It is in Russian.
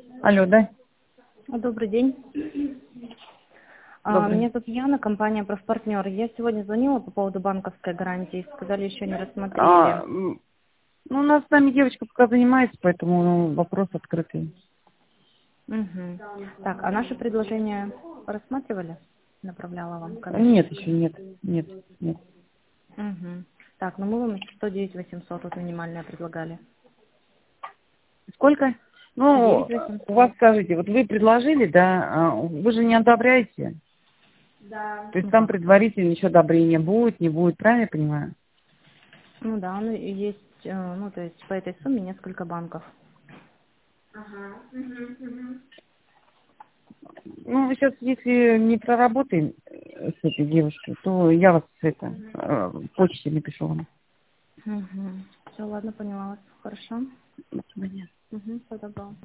Алло, да? Добрый день. Добрый. Меня зовут Яна, компания «Профпартнер». Я сегодня звонила по поводу банковской гарантии. Сказали, еще не рассмотрели. Ну, у нас с нами девочка пока занимается, поэтому вопрос открытый. Угу. Так, а наше предложение рассматривали? Направляла вам Нет, коммерческое. еще нет. Нет, нет. Угу. Так, ну мы вам еще 109 800 вот минимальное предлагали. Сколько? 9 Ну, у вас 800. скажите, вот вы предложили, да, вы же не одобряете. То есть Ну там как? предварительно еще одобрение будет, не будет, правильно я понимаю? Ну да, ну и есть, ну то есть по этой сумме несколько банков. Ну, сейчас, если не проработаем с этой девушкой, то я вас почте напишу вам. Угу. Все, ладно, поняла вас. Хорошо. До свидания. Угу, все добро.